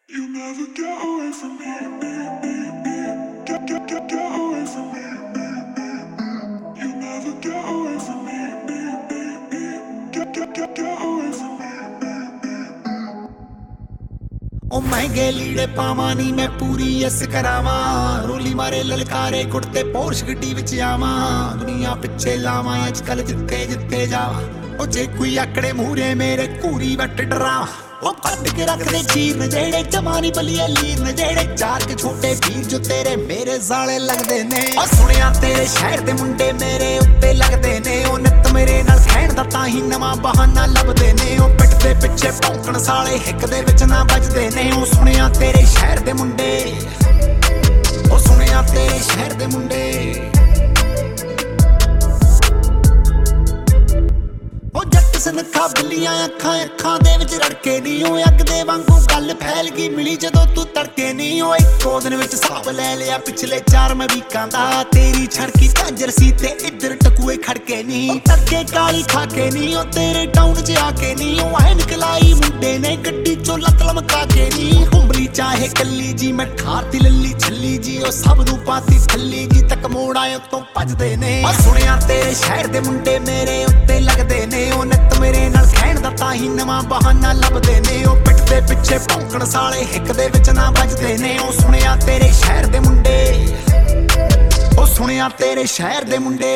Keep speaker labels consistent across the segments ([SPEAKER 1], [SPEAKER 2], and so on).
[SPEAKER 1] You never get away from me, get away from me, You never get away from me, get away from me.
[SPEAKER 2] ओ महंगे लीड़े पावा नी मैं पूरी yes करावा रोली मारे ललकारे कुड़ते Porsche गड्डी विच आवा दुनिया पिछे लावा अजकल जित्ते जित्ते जावा ओ जे कोई आकड़े मूहरे मेरे कूरी वट डरावा ओ कट के रख दे चीर जेड़े जमानी बलिए लीर जेड़े चार के छोटे वीर जो तेरे मेरे साले लगदे ने ओ सुनिया तेरे शहर दे मुंडे मेरे उत्ते लगदे ने ओ नित मेरे नाल खैण दा ताही नवां बहाना लभदे ने ओ पिट दे पिछे भौंकण साले हिक दे विच ना बजदे ने ओ सुनिया तेरे शहर दे मुंडे ओ सुनिया तेरे शहर दे मुंडे सनखा बिल्लियां अखां अखां दे विच रड़के नी ओ अग दे वांगू गल फैल गई मिली जदों तू तड़के नी ओ इक्को दिन विच साब ले लिया पिछले 4 वीकां दा तेरी छड़की कांजर सी ते इधर टकुए खड़के नी तड़के काली खाके नी ओ तेरे टाउन च आके नी ओ है निकलाई मुंडे ने गड्डी चो लत लमका के नी हुंबली चाहे कल्ली जी मैं ठारती लल्ली छल्ली जी ओ सब नू पाती थल्ली जी तक मोड़ आए तो भजदे ने ओ सुनिया तेरे शहर दे मुंडे मेरे उत्ते लगदे ने ओ मेरे नाल खैण दा ताही नवां बहाना लभदे ने ओ पिट दे पिछे भौंकण साले हिक दे विच ना बजदे ने ओ सुनिया तेरे शहर दे मुंडे ओ सुनिया तेरे शहर दे मुंडे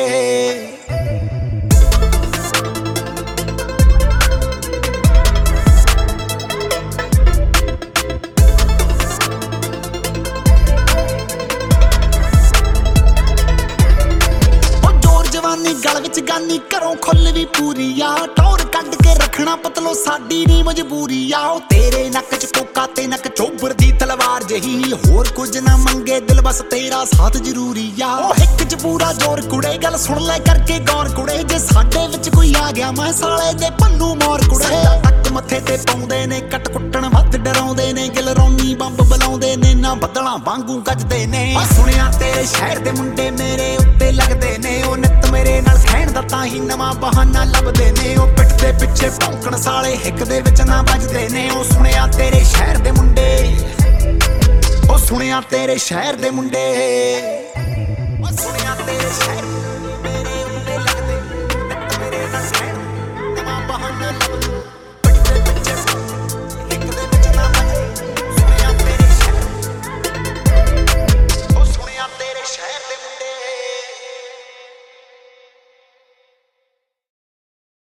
[SPEAKER 2] गल विच गानी घरों खुल भी पूरी आ टौर कड के रखना पतलो साडी नी मजबूरी आ तेरे नक च कोका ते नक चोबर दी तलवार जही होर कुछ ना मंगे दिल बस तेरा साथ जरूरी आ ओ हिक च पूरा जोर कुड़े गल सुन ले करके गौर कुड़े जे साडे विच कोई आ गया मैं साले दे पन्नू मोर कुड़े तक मथे ते पाउंदे ने कट कुट्टण वध डराउंदे ने गिल रौनी बंब बलाउंदे ने ना बदला वांगू गजदे ने ओ सुनिया तेरे शहर दे मुंडे मेरे उत्ते लगदे ने ओ नित मेरे नाल खैण दा ताही नवां बहाना लभदे ने ओ पिट दे पिछे भौंकण साले हिक दे विच ना बजदे ने ओ सुनिया तेरे शहर दे मुंडे ओ सुनिया तेरे शहर दे मुंडे ओ सुनिया तेरे शहर मेरे उत्ते लगदे नित मेरे नाल खैण नवां बहाना लभदे